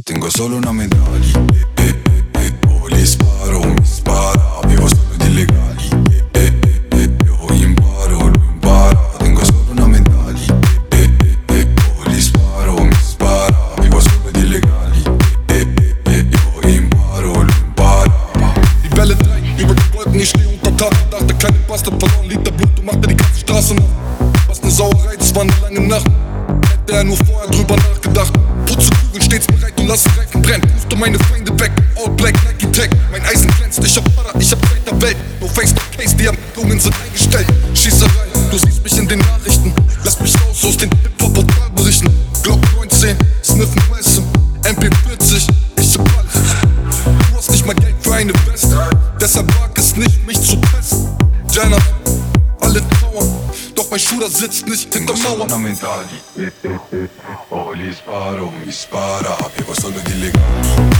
Tengo solo una medaglia, oh, gli sparo, mi spara, vivo solo di illegali, io imparo, lui impara. Tengo solo una medaglia, oh, gli sparo, mi spara, vivo solo di illegali, io imparo, lui impara. Die Welle 3, über die Wolken, ich steh unter Tag und Dach. Der kleine Bastard verloren, Liter Blut und machte die ganze Straße nach. Was ne Sauerei, das war ne lange Nacht. Hätte er nur vorher drüber nachgedacht. Putze stets bereit, du lass Reifen brennen. Rufte meine Feinde weg, all black, Nike Tech. Mein Eisen glänzt, ich hab Para, ich hab Zeit der Welt. No face, no case, die Ermittlungen sind eingestellt. Schießerei, du siehst mich in den Nachrichten. Lass mich raus aus den Hip-Hop-Portalberichten. Glock 19, Sniffen Meissen, MP40, ich hab alles. Du hast nicht mal Geld für eine Weste, deshalb wag es nicht, mich zu testen. Jenna, alle trauern, doch mein Schuder sitzt nicht hinter Mauern. Una medaglia, oh, gli sparo, mi spara, vivo solo di illegali.